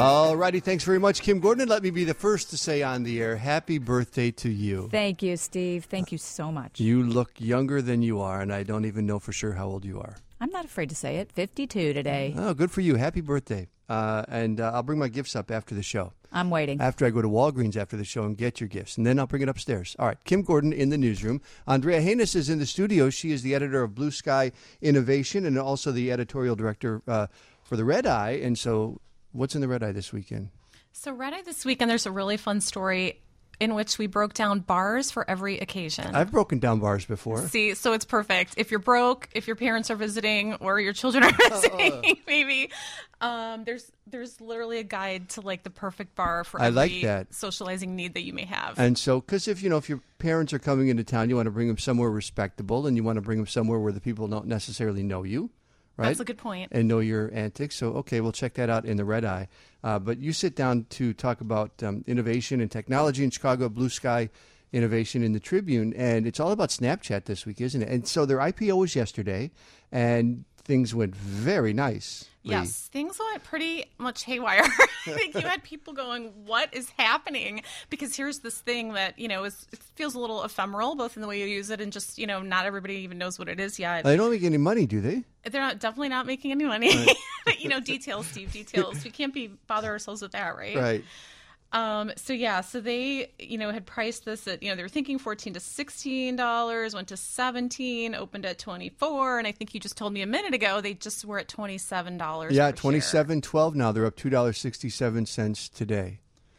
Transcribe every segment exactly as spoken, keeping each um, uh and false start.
All righty. Thanks very much, Kim Gordon. Let me be the first to say on the air, happy birthday to you. Thank you, Steve. Thank you so much. You look younger than you are, and I don't even know for sure how old you are. I'm not afraid to say it. fifty-two today. Oh, good for you. Happy birthday. Uh, and uh, I'll bring my gifts up after the show. I'm waiting. After I go to Walgreens after the show and get your gifts. And then I'll bring it upstairs. All right. Kim Gordon in the newsroom. Andrea Haynes is in the studio. She is the editor of Blue Sky Innovation and also the editorial director uh, for the Red Eye. And so what's in the Red Eye this weekend? So Red Eye this weekend, there's a really fun story in which we broke down bars for every occasion. I've broken down bars before. See, so it's perfect. If you're broke, if your parents are visiting, or your children are visiting, maybe. Um, there's there's literally a guide to like the perfect bar for I every like that. socializing need that you may have. And so, because if you know if your parents are coming into town, you want to bring them somewhere respectable, and you want to bring them somewhere where the people don't necessarily know you. Right? That's a good point. And know your antics. So, okay, we'll check that out in the Red Eye. Uh, but you sit down to talk about um, innovation and technology in Chicago, Blue Sky Innovation in the Tribune. And it's all about Snapchat this week, isn't it? And so their I P O was yesterday, and things went very nice. Yes, things went pretty much haywire. I think you had people going, what is happening? Because here's this thing that, you know, is, it feels a little ephemeral, both in the way you use it and just, you know, not everybody even knows what it is yet. They don't make any money, do they? They're not, definitely not making any money. Right. But, you know, details, Steve, details. We can't be bother ourselves with that, right? Right. Um, so, yeah, so they, you know, had priced this at, you know, they were thinking fourteen to sixteen dollars, went to seventeen, opened at twenty-four, and I think you just told me a minute ago they just were at twenty-seven dollars. Yeah, twenty-seven twelve now. They're up two dollars and sixty-seven cents today.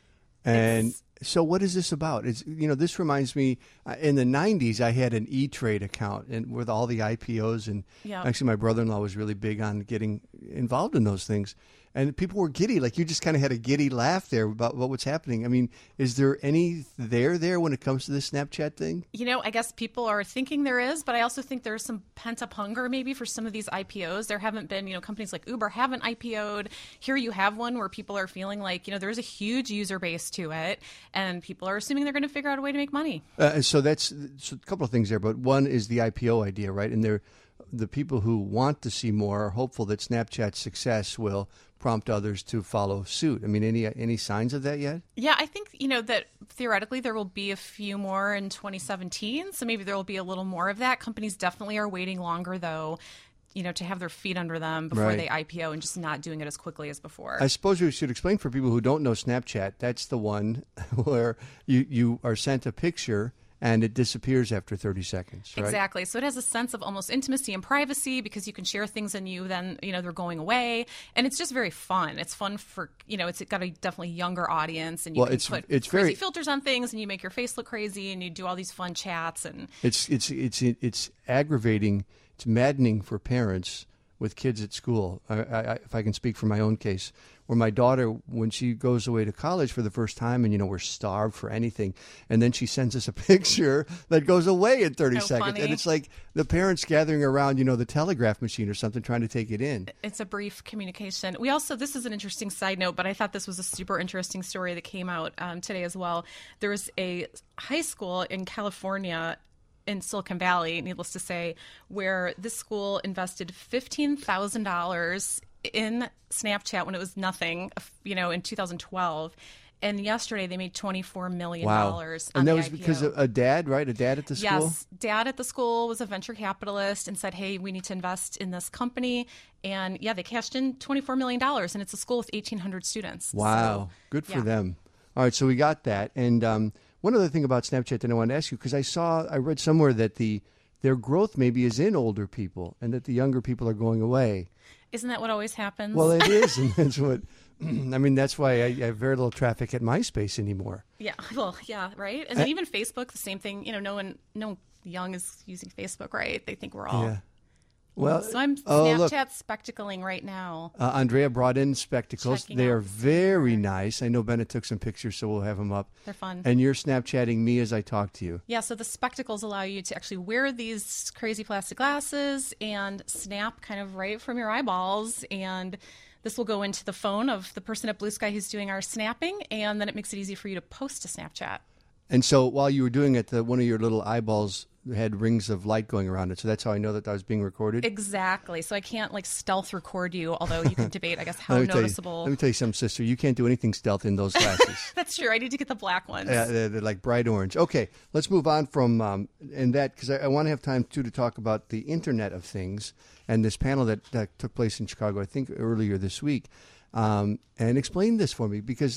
And it's, so what is this about? It's, you know, this reminds me, uh, in the nineties, I had an E-Trade account and with all the I P Os. And yep. Actually, my brother-in-law was really big on getting involved in those things. And people were giddy. Like, you just kind of had a giddy laugh there about what was happening. I mean, is there any there there when it comes to this Snapchat thing? You know, I guess people are thinking there is, but I also think there's some pent-up hunger maybe for some of these I P Os. There haven't been, you know, companies like Uber haven't I P O'd. Here you have one where people are feeling like, you know, there's a huge user base to it, and people are assuming they're going to figure out a way to make money. Uh, so that's so a couple of things there, but one is the I P O idea, right? And they're, the people who want to see more are hopeful that Snapchat's success will prompt others to follow suit. I mean, any any signs of that yet? Yeah, I think, you know, that theoretically there will be a few more in twenty seventeen, so maybe there will be a little more of that. Companies definitely are waiting longer, though, you know, to have their feet under them before right. they I P O and just not doing it as quickly as before. I suppose we should explain for people who don't know Snapchat, that's the one where you, you are sent a picture and it disappears after thirty seconds, right? Exactly. So it has a sense of almost intimacy and privacy because you can share things and you then, you know, they're going away. And it's just very fun. It's fun for, you know, it's got a definitely younger audience. And you well, can it's, put it's crazy very, filters on things and you make your face look crazy and you do all these fun chats. And it's, it's, it's, it's aggravating. It's maddening for parents with kids at school. I, I, if I can speak for my own case, where my daughter, when she goes away to college for the first time, and, you know, we're starved for anything, and then she sends us a picture that goes away in thirty so seconds. Funny. And it's like the parents gathering around, you know, the telegraph machine or something, trying to take it in. It's a brief communication. We also, this is an interesting side note, but I thought this was a super interesting story that came out um, today as well. There was a high school in California, in Silicon Valley, needless to say, where this school invested fifteen thousand dollars in Snapchat when it was nothing, you know, in two thousand twelve. And yesterday they made twenty-four million dollars wow. on And that the was I P O. because of a dad, right? A dad at the school? Yes. Dad at the school was a venture capitalist and said, hey, we need to invest in this company. And, yeah, they cashed in twenty-four million dollars, and it's a school with eighteen hundred students. Wow. So, good for yeah. them. All right, so we got that. And um, one other thing about Snapchat that I wanted to ask you, because I saw, I read somewhere that the their growth maybe is in older people and that the younger people are going away. Isn't that what always happens? Well, it is, and that's what, I mean, that's why I, I have very little traffic at MySpace anymore. Yeah, well, yeah, right? And then even Facebook, the same thing. You know, no one, no one young is using Facebook, right? They think we're all... Yeah. Well, so I'm oh, Snapchat look. spectacling right now. Uh, Andrea brought in spectacles. Checking they out are the very speaker. nice. I know Bennett took some pictures, so we'll have them up. They're fun. And you're Snapchatting me as I talk to you. Yeah, so the spectacles allow you to actually wear these crazy plastic glasses and snap kind of right from your eyeballs. And this will go into the phone of the person at Blue Sky who's doing our snapping, and then it makes it easy for you to post to Snapchat. And so while you were doing it, the, one of your little eyeballs had rings of light going around it. So that's how I know that that was being recorded. Exactly. So I can't like stealth record you, although you can debate, I guess, how let me tell you- noticeable. let me tell you something, sister. You can't do anything stealth in those glasses. That's true. I need to get the black ones. Yeah, they're, they're like bright orange. Okay, let's move on from um, and that because I, I want to have time too to talk about the Internet of Things and this panel that, that took place in Chicago, I think earlier this week, um, and explain this for me because.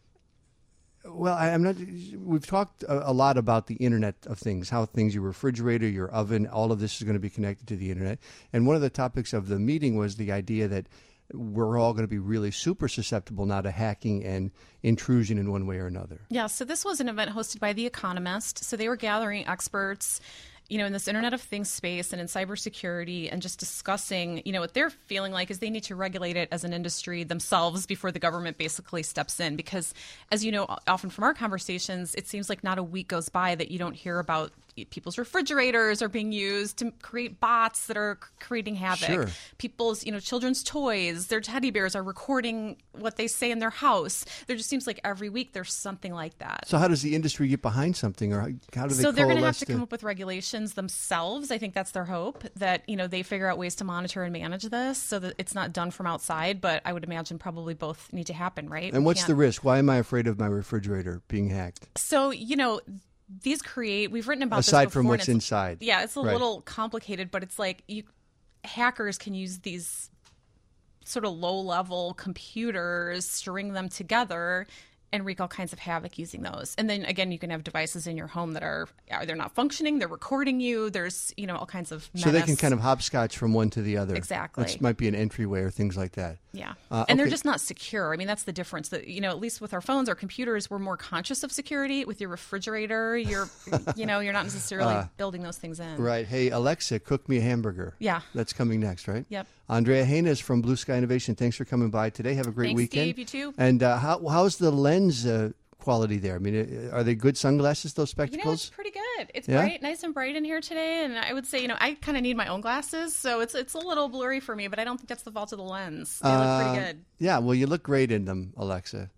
Well, I, I'm not. We've talked a, a lot about the Internet of Things, how things, your refrigerator, your oven, all of this is going to be connected to the Internet. And one of the topics of the meeting was the idea that we're all going to be really super susceptible now to hacking and intrusion in one way or another. Yeah, so this was an event hosted by The Economist. So they were gathering experts, you know, in this Internet of Things space and in cybersecurity and just discussing, you know, what they're feeling like is they need to regulate it as an industry themselves before the government basically steps in. Because as you know, often from our conversations, it seems like not a week goes by that you don't hear about people's refrigerators are being used to create bots that are creating havoc. Sure. People's, you know, children's toys, their teddy bears are recording what they say in their house. There just seems like every week there's something like that. So how does the industry get behind something, or how, how do they So they're going to have coalesce to come up with regulations themselves. I think that's their hope, that, you know, they figure out ways to monitor and manage this so that it's not done from outside. But I would imagine probably both need to happen, right? And We what's can't- the risk? Why am I afraid of my refrigerator being hacked? So, you know, these create, we've written about Aside this from before, what's and it's- inside. Yeah, it's a Right. little complicated, but it's like you hackers can use these sort of low-level computers, string them together, and wreak all kinds of havoc using those. And then again, you can have devices in your home that are, are they're not functioning, they're recording you. There's, you know, all kinds of menace. So they can kind of hopscotch from one to the other. Exactly. That might be an entryway or things like that. Yeah. Uh, and they're okay. just not secure. I mean, that's the difference. That, you know, at least with our phones, our computers, we're more conscious of security. With your refrigerator, you're, you know, you're not necessarily building those things in. Right. Hey, Alexa, cook me a hamburger. Yeah. That's coming next, right? Yep. Andrea Haynes from Blue Sky Innovation, thanks for coming by today. Have a great Thanks, weekend. Steve. You too. And uh, how, how's the lens uh, quality there? I mean, uh, are they good sunglasses, those You know, spectacles? it's pretty good. It's Yeah? bright, nice and bright in here today. And I would say, you know, I kind of need my own glasses, so it's it's a little blurry for me, but I don't think that's the fault of the lens. They look pretty good. Yeah, well, you look great in them, Alexa.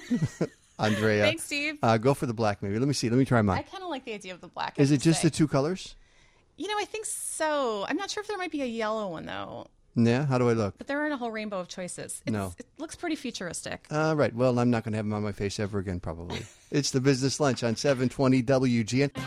Andrea. Thanks, Steve. Uh, go for the black, maybe. Let me see. Let me try I mine. kind of like the idea of the black. I Is it have to just say. the two colors? You know, I think so. I'm not sure if there might be a yellow one, though. Yeah? How do I look? But there aren't a whole rainbow of choices. It's, No. It looks pretty futuristic. Uh, right. Well, I'm not going to have them on my face ever again, probably. It's the Business Lunch on seven twenty W G N.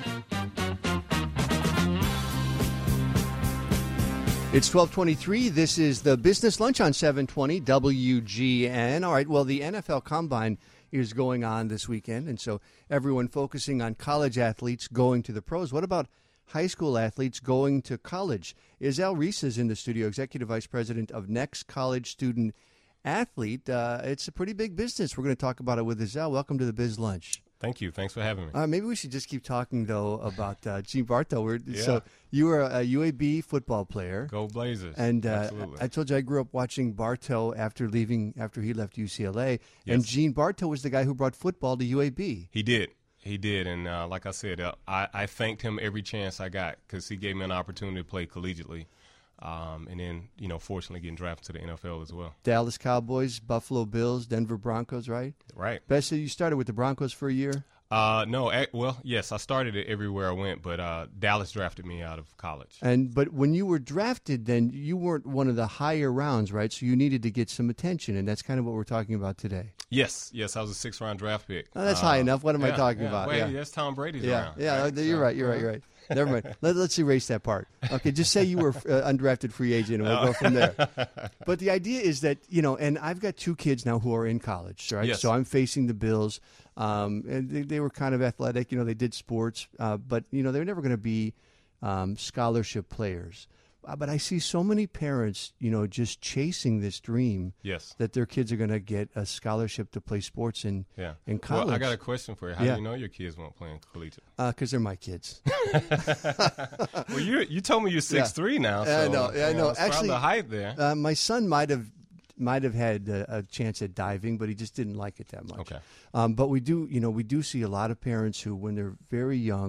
It's twelve twenty-three. This is the Business Lunch on seven twenty W G N. All right. Well, the N F L Combine is going on this weekend, and so everyone focusing on college athletes going to the pros. What about high school athletes going to college? Isel Reese is in the studio, Executive Vice President of Next College Student Athlete. Uh, it's a pretty big business. We're going to talk about it with Isel. Welcome to the Biz Lunch. Thank you. Thanks for having me. Uh, maybe we should just keep talking, though, about uh, Gene Bartow. We're, Yeah. So you were a U A B football player. Go Blazers. And uh, Absolutely. I told you I grew up watching Bartow after leaving, after he left U C L A. And Yes. Gene Bartow was the guy who brought football to U A B. He did. He did. And uh, like I said, uh, I, I thanked him every chance I got because he gave me an opportunity to play collegiately. Um, and then, you know, fortunately getting drafted to the N F L as well. Dallas Cowboys, Buffalo Bills, Denver Broncos, right? Right. Best, so you started with the Broncos for a year? Uh, no, eh, well, yes, I started it everywhere I went, but uh, Dallas drafted me out of college. And but when you were drafted, then you weren't one of the higher rounds, right? So you needed to get some attention, and that's kind of what we're talking about today. Yes, yes, I was a six-round draft pick. Oh, that's Uh, high enough. What am I yeah, talking yeah. about? Wait, Yeah. that's Tom Brady's Yeah, round. yeah, right? you're So, right. You're right. You're right. Never mind. Let, let's erase that part. Okay, just say you were uh, undrafted free agent, and we'll go from there. But the idea is that, you know, and I've got two kids now who are in college, right? Yes. So I'm facing the Bills, um, and they, they were kind of athletic. You know, they did sports, uh, but you know, they're never going to be um, scholarship players. Uh, but I see so many parents, you know, just chasing this dream Yes. that their kids are going to get a scholarship to play sports in Yeah. in college. Well, I got a question for you. How Yeah. do you know your kids won't play in collegiate? because they're my kids. Well, you you told me you're six three now. Yeah, I So, know, yeah, I you know. it's around Actually, the height there. Uh, my son might have might have had a, a chance at diving, but he just didn't like it that much. Okay. Um, but we do, you know, we do see a lot of parents who, when they're very young,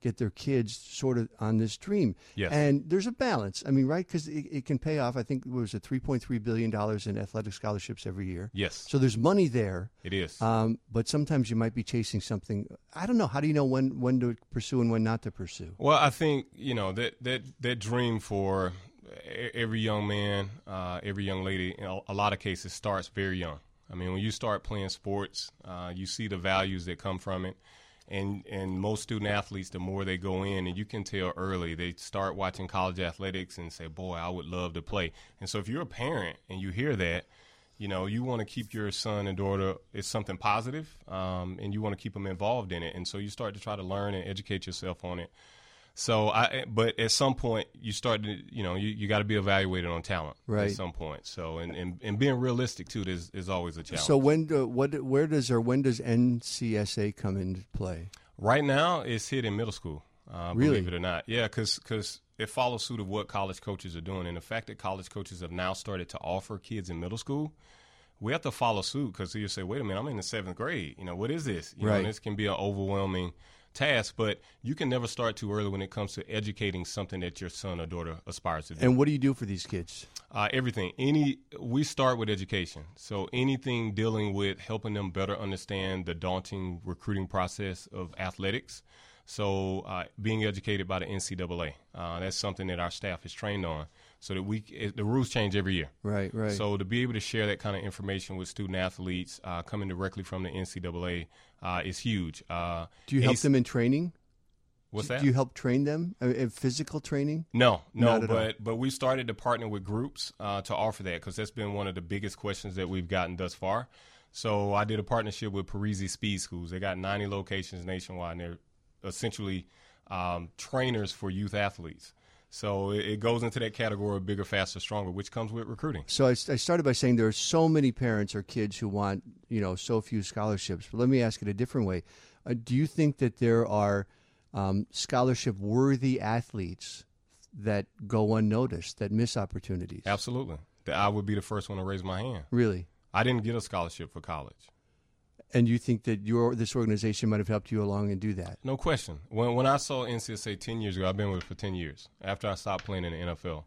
get their kids sort of on this dream. Yes. And there's a balance. I mean, right? Because it, it can pay off. I think it was a three point three billion dollars in athletic scholarships every year. Yes. So there's money there. It is. Um, but sometimes you might be chasing something. I don't know. How do you know when, when to pursue and when not to pursue? Well, I think, you know, that, that, that dream for every young man, uh, every young lady, in a lot of cases, starts very young. I mean, when you start playing sports, uh, you see the values that come from it. And and most student athletes, the more they go in, and you can tell early, they start watching college athletics and say, boy, I would love to play. And so if you're a parent and you hear that, you know, you want to keep your son and daughter, it's something positive, um, and you want to keep them involved in it. And so you start to try to learn and educate yourself on it. So, I, but at some point, you start to, you know, you, you got to be evaluated on talent right. at some point. So, and, and, and being realistic, too, is, is always a challenge. So when do, what, where does or when does N C S A come into play? Right now, it's hit in middle school, uh, really? believe it or not. Yeah, because it follows suit of what college coaches are doing. And the fact that college coaches have now started to offer kids in middle school, we have to follow suit because you say, wait a minute, I'm in the seventh grade. You know, what is this? You right. know, and this can be an overwhelming task, but you can never start too early when it comes to educating something that your son or daughter aspires to do. And what do you do for these kids? Uh, everything. Any we start with education. So anything dealing with helping them better understand the daunting recruiting process of athletics. So uh, being educated by the N C double A. Uh, that's something that our staff is trained on. So that we it, the rules change every year. Right, right. So to be able to share that kind of information with student athletes uh, coming directly from the N C double A uh, is huge. Uh, do you help them in training? What's do, that? Do you help train them uh, in physical training? No, no, Not but but we started to partner with groups uh, to offer that because that's been one of the biggest questions that we've gotten thus far. So I did a partnership with Parisi Speed Schools. They got ninety locations nationwide, and they're essentially um, trainers for youth athletes. So it, it goes into that category of bigger, faster, stronger, which comes with recruiting. So I, I started by saying there are so many parents or kids who want, you know, so few scholarships. But let me ask it a different way. Uh, do you think that there are um, scholarship-worthy athletes that go unnoticed, that miss opportunities? Absolutely. I would be the first one to raise my hand. Really? I didn't get a scholarship for college. And you think that your this organization might have helped you along and do that? No question. When when I saw N C S A ten years ago, I've been with it for ten years, after I stopped playing in the N F L.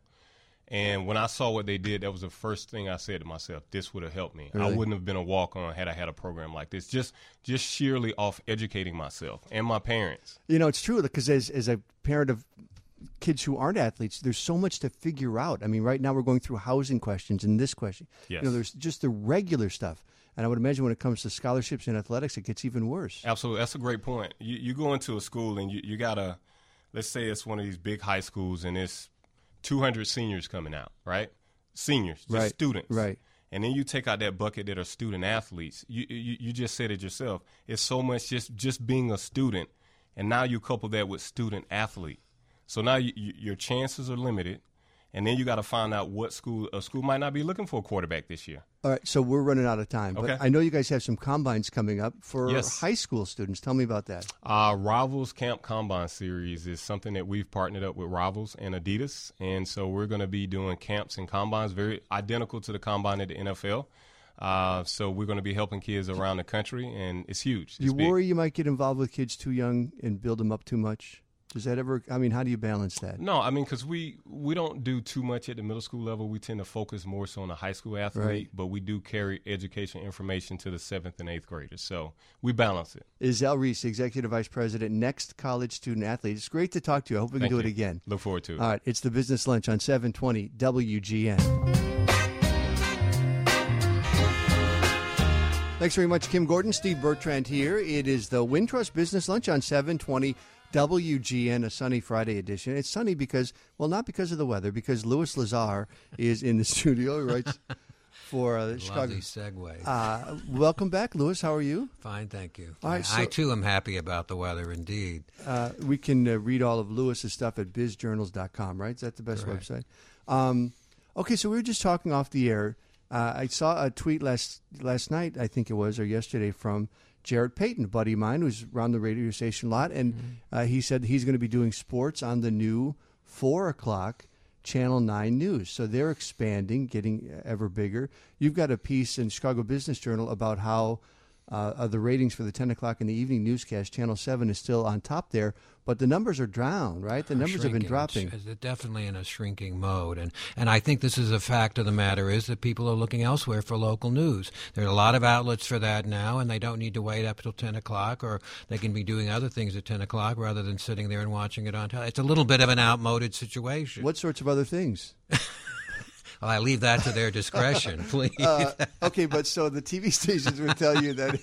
And when I saw what they did, that was the first thing I said to myself, this would have helped me. Really? I wouldn't have been a walk-on had I had a program like this, just just sheerly off educating myself and my parents. You know, it's true, because as, as a parent of kids who aren't athletes, there's so much to figure out. I mean, right now we're going through housing questions and this question. Yes. You know, there's just the regular stuff. And I would imagine when it comes to scholarships and athletics, it gets even worse. Absolutely. That's a great point. You, you go into a school and you, you got to, let's say it's one of these big high schools and it's two hundred seniors coming out, right? Seniors, just right. students. Right. And then you take out that bucket that are student athletes. You, you you just said it yourself. It's so much just, just being a student, and now you couple that with student athlete. So now you, you, your chances are limited, and then you got to find out what school a school might not be looking for a quarterback this year. All right, so we're running out of time. Okay. But I know you guys have some combines coming up for Yes. high school students. Tell me about that. Uh, Rivals Camp Combine Series is something that we've partnered up with Rivals and Adidas, and so we're going to be doing camps and combines very identical to the combine at the N F L. Uh, so we're going to be helping kids around the country, and it's huge. It's you big. worry you might get involved with kids too young and build them up too much? Does that ever, I mean, how do you balance that? No, I mean, because we, we don't do too much at the middle school level. We tend to focus more so on the high school athlete, Right. but we do carry education information to the seventh and eighth graders. So we balance it. Is Al Reese, Executive Vice President, Next College Student Athlete. It's great to talk to you. I hope we can Thank do you. it again. Look forward to it. All right, it's the Business Lunch on seven twenty W G N. Thanks very much, Kim Gordon. Steve Bertrand here. It is the Wintrust Business Lunch on seven twenty W G N, a sunny Friday edition. It's sunny because, well, not because of the weather, because Louis Lazar is in the studio. He writes for uh, Chicago. Lovely segue. Uh, welcome back, Louis. How are you? Fine, thank you. All right, I, so- I, too, am happy about the weather, indeed. Uh, we can uh, read all of Lewis's stuff at biz journals dot com, right? Is that the best Correct. website? Um, okay, so we were just talking off the air. Uh, I saw a tweet last last night, I think it was, or yesterday, from Jared Payton, a buddy of mine who's around the radio station a lot, and Mm-hmm. uh, he said he's going to be doing sports on the new four o'clock Channel nine News. So they're expanding, getting ever bigger. You've got a piece in Chicago Business Journal about how uh, of the ratings for the ten o'clock in the evening newscast. Channel seven is still on top there, but the numbers are down, right? The numbers have been dropping. It's, it's definitely in a shrinking mode. And, and I think this is a fact of the matter is that people are looking elsewhere for local news. There are a lot of outlets for that now, and they don't need to wait up till ten o'clock, or they can be doing other things at ten o'clock rather than sitting there and watching it on television. It's a little bit of an outmoded situation. What sorts of other things? Well, I leave that to their discretion, please. Uh, okay, but so the T V stations would tell you that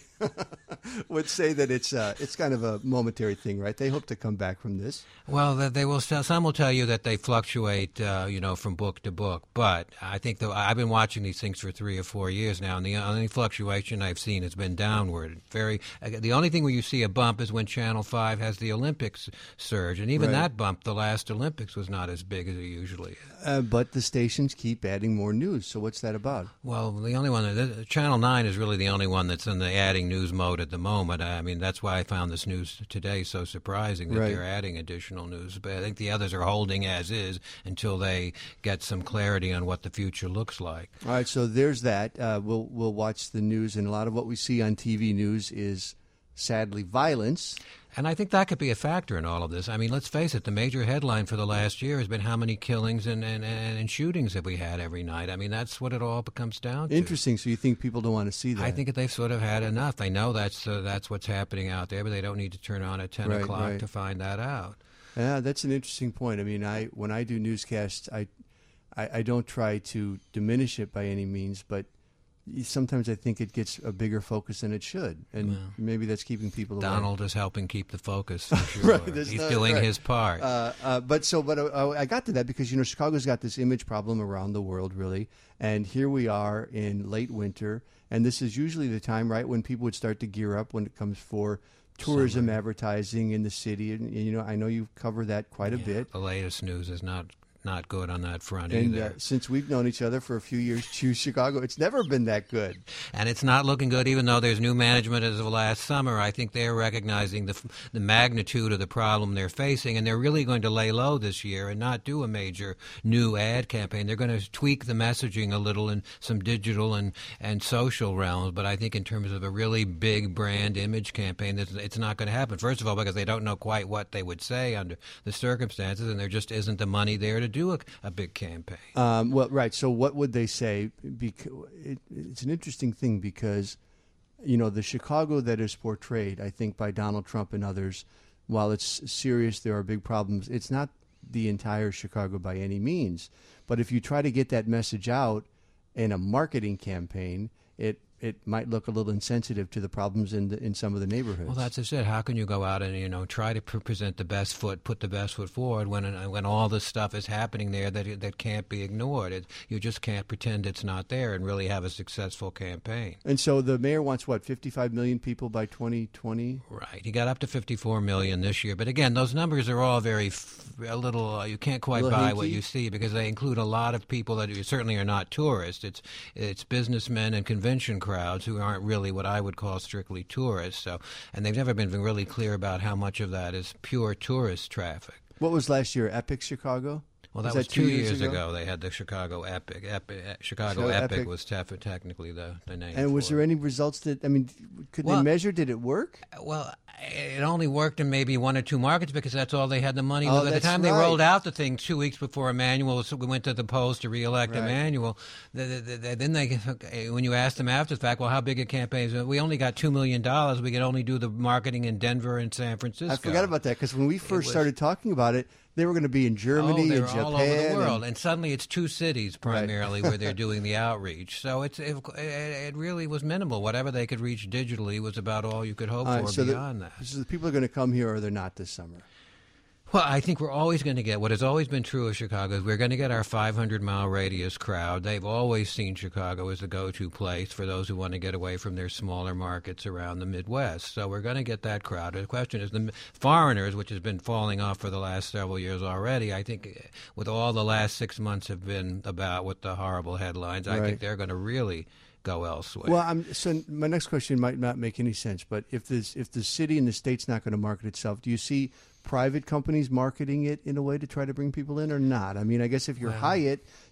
would say that it's uh, it's kind of a momentary thing, right? They hope to come back from this. Well, they will. Some will tell you that they fluctuate, uh, you know, from book to book. But I think that I've been watching these things for three or four years now, and the only fluctuation I've seen has been downward. Very. The only thing where you see a bump is when Channel Five has the Olympics surge, and even Right. that bump, the last Olympics, was not as big as it usually is. Uh, but the stations keep adding more news. So what's that about? Well, the only one, that, Channel nine is really the only one that's in the adding news mode at the moment. I mean, that's why I found this news today so surprising that Right. they're adding additional news. But I think the others are holding as is until they get some clarity on what the future looks like. All right, so there's that. Uh, we'll we'll watch the news, and a lot of what we see on T V news is sadly violence. And I think that could be a factor in all of this. I mean, let's face it, the major headline for the last year has been how many killings and, and, and shootings have we had every night. I mean, that's what it all comes down to. Interesting. So you think people don't want to see that? I think that they've sort of had enough. They know that's uh, that's what's happening out there, but they don't need to turn on at ten Right, o'clock right. to find that out. Yeah, that's an interesting point. I mean, I when I do newscasts, I, I, I don't try to diminish it by any means, but sometimes I think it gets a bigger focus than it should, and Yeah. maybe that's keeping people away. Donald is helping keep the focus. For sure. Right, there's He's no- doing right. his part. Uh, uh, but so, but uh, I got to that because you know Chicago's got this image problem around the world, really, and here we are in late winter, and this is usually the time, right, when people would start to gear up when it comes for tourism advertising in the city, and, and you know I know you cover that quite a Yeah, bit. The latest news is not not good on that front And either. uh, since we've known each other for a few years, choose Chicago. It's never been that good. And it's not looking good, even though there's new management as of last summer. I think they're recognizing the the magnitude of the problem they're facing, and they're really going to lay low this year and not do a major new ad campaign. They're going to tweak the messaging a little in some digital and, and social realms, but I think in terms of a really big brand image campaign, it's, it's not going to happen. First of all, because they don't know quite what they would say under the circumstances, and there just isn't the money there to do a, a big campaign. Um, well, right. So what would they say? Bec- it, it's an interesting thing because, you know, the Chicago that is portrayed, I think, by Donald Trump and others, while it's serious, there are big problems. It's not the entire Chicago by any means. But if you try to get that message out in a marketing campaign, it it might look a little insensitive to the problems in the, in some of the neighborhoods. Well, that's just it. How can you go out and, you know, try to pre- present the best foot, put the best foot forward when uh, when all this stuff is happening there that that can't be ignored? It, you just can't pretend it's not there and really have a successful campaign. And so the mayor wants, what, fifty-five million people by twenty twenty? Right. He got up to fifty-four million this year. But again, those numbers are all very, f- a little, uh, you can't quite Little buy hinky? what you see because they include a lot of people that certainly are not tourists. It's it's businessmen and convention crowds who aren't really what I would call strictly tourists. So, and they've never been really clear about how much of that is pure tourist traffic. What was last year? Epic Chicago? Well, that Was was, that two two years years ago? ago? They had the Chicago Epic. Epic Chicago So Epic, Epic. was tef- technically the, the name. And was for there it. any results that, I mean, could Well- they measure? Did it work? Well, it only worked in maybe one or two markets because that's all they had the money. Oh, By the that's time they right. rolled out the thing two weeks before Emmanuel, so we went to the polls to reelect Right. Emmanuel. The, the, the, then they, when you asked them after the fact, well, how big a campaign is it? We only got two million dollars. We could only do the marketing in Denver and San Francisco. I forgot about that because when we first was- started talking about it, they were going to be in Germany Oh, they're and Japan. all over the and- world, and, suddenly it's two cities primarily where they're doing the outreach. So it's it, it really was minimal. Whatever they could reach digitally was about all you could hope All right, for so the- beyond that. So the people are going to come here or they're not this summer. Well, I think we're always going to get what has always been true of Chicago is we're going to get our five hundred mile radius crowd. They've always seen Chicago as the go-to place for those who want to get away from their smaller markets around the Midwest. So we're going to get that crowd. The question is the foreigners, which has been falling off for the last several years already. I think with all the last six months have been about with the horrible headlines, I Right. think they're going to really go elsewhere. Well, I'm, so my next question might not make any sense, but if this, if the city and the state's not going to market itself, do you see private companies marketing it in a way to try to bring people in or not? I mean, I guess if you're Well- Hyatt,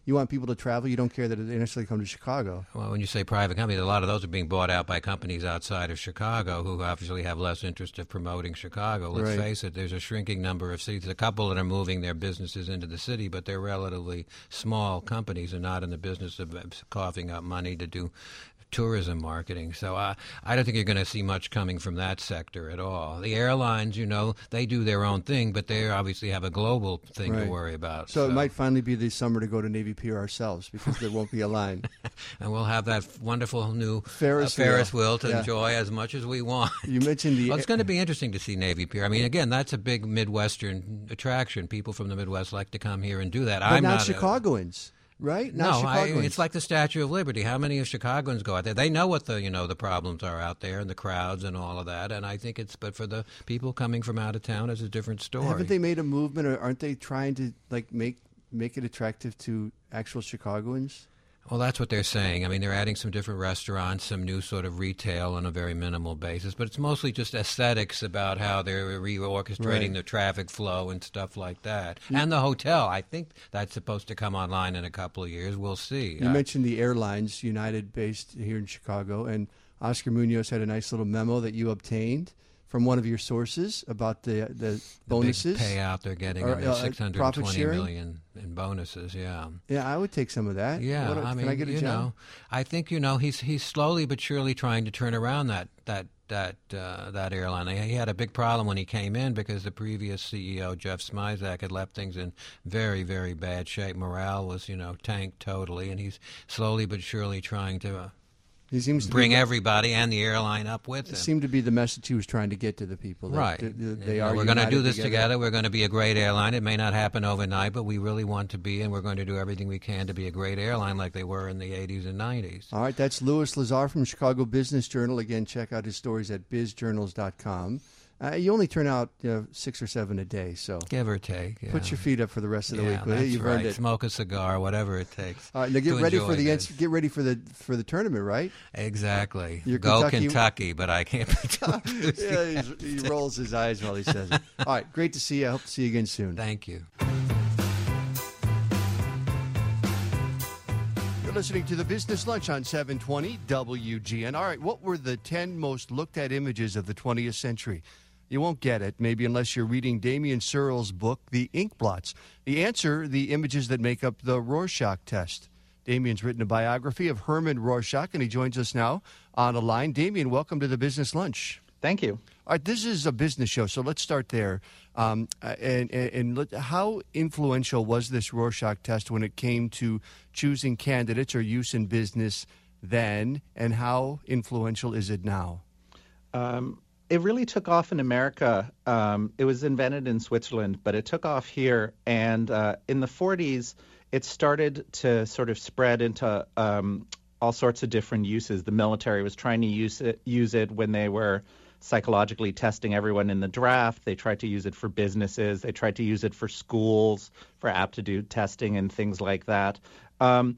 you want people to travel. You don't care that they necessarily come to Chicago. Well, when you say private companies, a lot of those are being bought out by companies outside of Chicago who obviously have less interest in promoting Chicago. Let's Right. face it, there's a shrinking number of cities. A couple that are moving their businesses into the city, but they're relatively small companies and not in the business of coughing up money to do tourism marketing. So I, I don't think you're going to see much coming from that sector at all. The airlines, you know, they do their own thing, but they obviously have a global thing Right. to worry about. So, it might finally be this summer to go to Navy Pier ourselves because there won't be a line. And we'll have that wonderful new Ferris uh, Ferris wheel. wheel to Yeah. enjoy as much as we want. You mentioned the Well, it's going to be interesting to see Navy Pier. I mean, again, that's a big Midwestern attraction. People from the Midwest like to come here and do that. but I'm not not a- Chicagoans, right? Not No, I, Chicagoans. it's like the Statue of Liberty. How many of Chicagoans go out there? They know what the you know the problems are out there and the crowds and all of that. And I think it's but for the people coming from out of town, it's a different story. Haven't they made a movement, or aren't they trying to like make make it attractive to actual Chicagoans? Well, that's what they're saying. I mean, they're adding some different restaurants, some new sort of retail on a very minimal basis, but it's mostly just aesthetics about how they're reorchestrating Right. the traffic flow and stuff like that. And the hotel, I think that's supposed to come online in a couple of years. We'll see. You Uh, mentioned the airlines, United, based here in Chicago, and Oscar Munoz had a nice little memo that you obtained from one of your sources about the the the bonuses. big payout they're getting Or, on their uh, six hundred profit twenty sharing? million in bonuses. Yeah. Yeah, I would take some of that. Yeah, What- I mean, can I get a you job? know, I think you know he's he's slowly but surely trying to turn around that that that uh, that airline. He had a big problem when he came in because the previous C E O Jeff Smizak had left things in very very bad shape. Morale was you know tanked totally, and he's slowly but surely trying to uh, He seems to bring be, everybody and the airline up with him. It seemed to be the message he was trying to get to the people. That Right. th- th- they You know, are we're going to united do this together. We're going to be a great airline. It may not happen overnight, but we really want to be, and we're going to do everything we can to be a great airline like they were in the eighties and nineties. All right, that's Louis Lazar from Chicago Business Journal. Again, check out his stories at biz journals dot com. Uh, you only turn out you know, six or seven a day, so Give or take. Yeah. put your feet up for the rest of the yeah, week. Will you? that's You've right. earned it. Smoke a cigar, whatever it takes. All right, now get to ready enjoy for the this. get ready for the for the tournament, right? Exactly. Your Go Kentucky- Kentucky, but I can't be too enthusiastic. Yeah, he's, he rolls his eyes while he says it. All right, great to see you. I hope to see you again soon. Thank you. You're listening to the Business Lunch on seven twenty W G N. All right, what were the ten most looked at images of the twentieth century? You won't get it, maybe unless you're reading Damien Searle's book, The Ink Blots. The answer, the images that make up the Rorschach test. Damien's written a biography of Herman Rorschach, and he joins us now on the line. Damien, welcome to the Business Lunch. Thank you. All right, this is a business show, so let's start there. Um, and and, and let, how influential was this Rorschach test when it came to choosing candidates or use in business then, and how influential is it now? Um, it really took off in America. Um, it was invented in Switzerland, but it took off here. And uh, in the forties, it started to sort of spread into um, all sorts of different uses. The military was trying to use it, use it when they were psychologically testing everyone in the draft. They tried to use it for businesses. They tried to use it for schools, for aptitude testing and things like that. Um,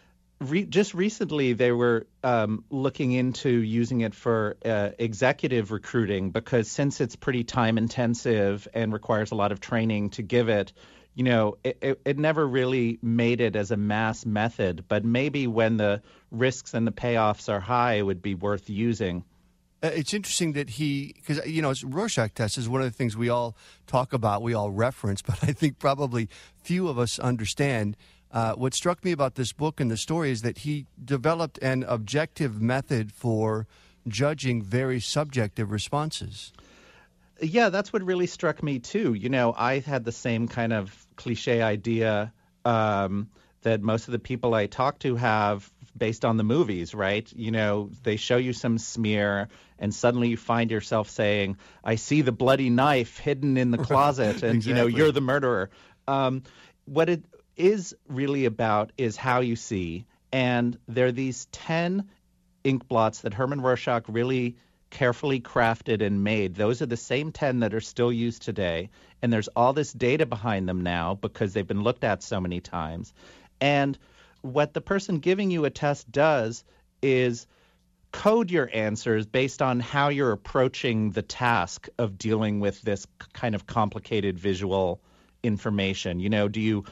Re- just recently, they were um, looking into using it for uh, executive recruiting because since it's pretty time intensive and requires a lot of training to give it, you know, it, it, it never really made it as a mass method. But maybe when the risks and the payoffs are high, it would be worth using. Uh, it's interesting that he, because, you know, Rorschach test is one of the things we all talk about, we all reference, but I think probably few of us understand. Uh, what struck me about this book and the story is that he developed an objective method for judging very subjective responses. Yeah, that's what really struck me, too. You know, I had the same kind of cliche idea um, that most of the people I talk to have based on the movies, right? You know, they show you some smear and suddenly you find yourself saying, I see the bloody knife hidden in the closet and, you know, Exactly. you're the murderer. Um, what it is really about is how you see. And there are these ten ink blots that Herman Rorschach really carefully crafted and made. Those are the same ten that are still used today. And there's all this data behind them now because they've been looked at so many times. And what the person giving you a test does is code your answers based on how you're approaching the task of dealing with this kind of complicated visual information. You know, do you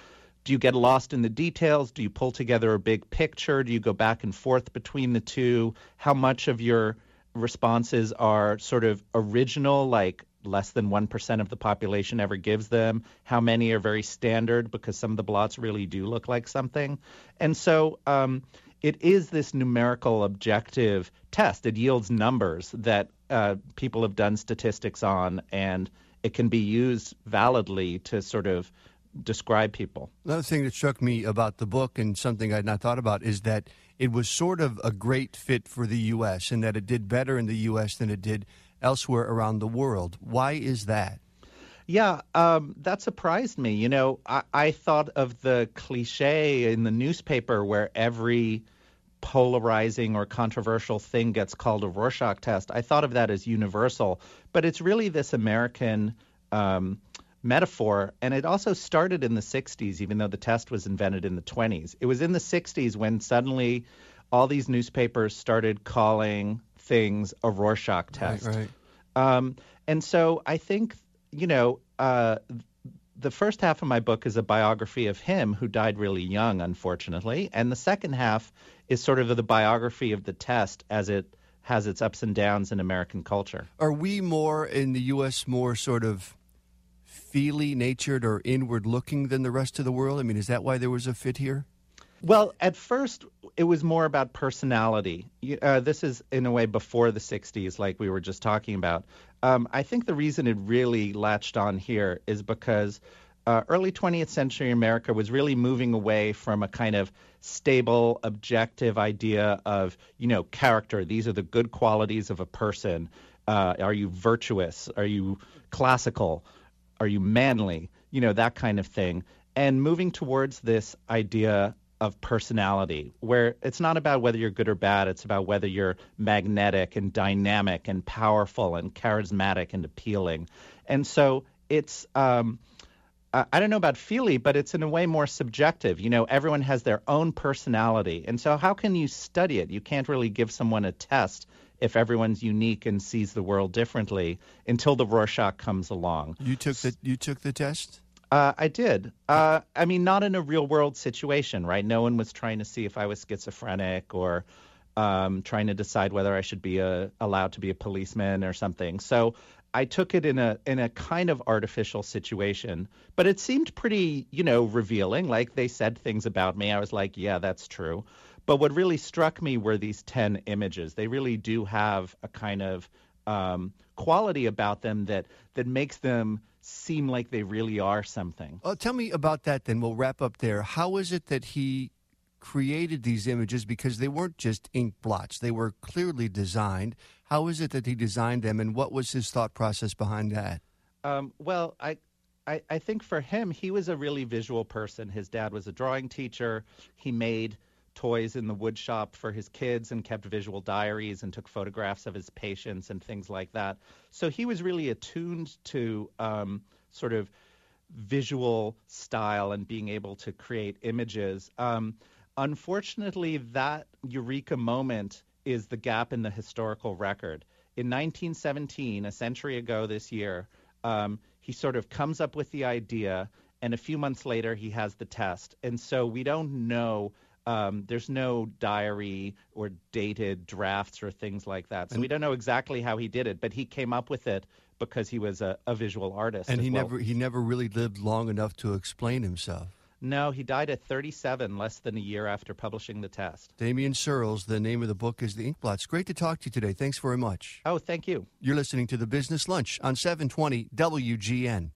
do you get lost in the details? Do you pull together a big picture? Do you go back and forth between the two? How much of your responses are sort of original, like less than one percent of the population ever gives them? How many are very standard because some of the blots really do look like something? And so um, it is this numerical objective test. It yields numbers that uh, people have done statistics on, and it can be used validly to sort of describe people. Another thing that struck me about the book, and something I'd not thought about, is that it was sort of a great fit for the U S and that it did better in the U S than it did elsewhere around the world. Why is that? Yeah, um, that surprised me. You know, I, I thought of the cliche in the newspaper where every polarizing or controversial thing gets called a Rorschach test. I thought of that as universal, but it's really this American um, metaphor, and it also started in the sixties, even though the test was invented in the twenties. It was in the sixties when suddenly all these newspapers started calling things a Rorschach test. Right, right. Um, and so I think, you know, uh, the first half of my book is a biography of him, who died really young, unfortunately, and the second half is sort of the biography of the test as it has its ups and downs in American culture. Are we more, in the U S, more sort of feely-natured or inward-looking than the rest of the world? I mean, is that why there was a fit here? Well, at first, it was more about personality. Uh, this is, in a way, before the sixties, like we were just talking about. Um, I think the reason it really latched on here is because uh, early twentieth century America was really moving away from a kind of stable, objective idea of, you know, character. These are the good qualities of a person. Uh, are you virtuous? Are you classical? Are you manly? You know, that kind of thing. And moving towards this idea of personality, where it's not about whether you're good or bad, it's about whether you're magnetic and dynamic and powerful and charismatic and appealing. And so it's, um, I don't know about feely, but it's in a way more subjective. You know, everyone has their own personality. And so how can you study it? You can't really give someone a test if everyone's unique and sees the world differently until the Rorschach comes along. You took the you took the test? Uh, I did. Uh, I mean, not in a real-world situation, right? No one was trying to see if I was schizophrenic or um, trying to decide whether I should be a, allowed to be a policeman or something. So I took it in a in a kind of artificial situation, but it seemed pretty, you know, revealing. Like, they said things about me. I was like, yeah, that's true. But what really struck me were these ten images. They really do have a kind of um, quality about them that that makes them seem like they really are something. Well, tell me about that then. We'll wrap up there. How is it that he created these images? Because they weren't just ink blots. They were clearly designed. How is it that he designed them, and what was his thought process behind that? Um, well, I, I I think for him, he was a really visual person. His dad was a drawing teacher. He made toys in the wood shop for his kids and kept visual diaries and took photographs of his patients and things like that. So he was really attuned to um, sort of visual style and being able to create images. Um, unfortunately, that eureka moment is the gap in the historical record. In nineteen seventeen, a century ago this year, um, he sort of comes up with the idea, and a few months later he has the test. And so we don't know. Um, there's no diary or dated drafts or things like that. So we don't know exactly how he did it, but he came up with it because he was a, a visual artist. And he well. never he never really lived long enough to explain himself. No, he died at thirty-seven, less than a year after publishing the test. Damian Searles, the name of the book is The Inkblots. Great to talk to you today. Thanks very much. Oh, thank you. You're listening to The Business Lunch on seven twenty W G N.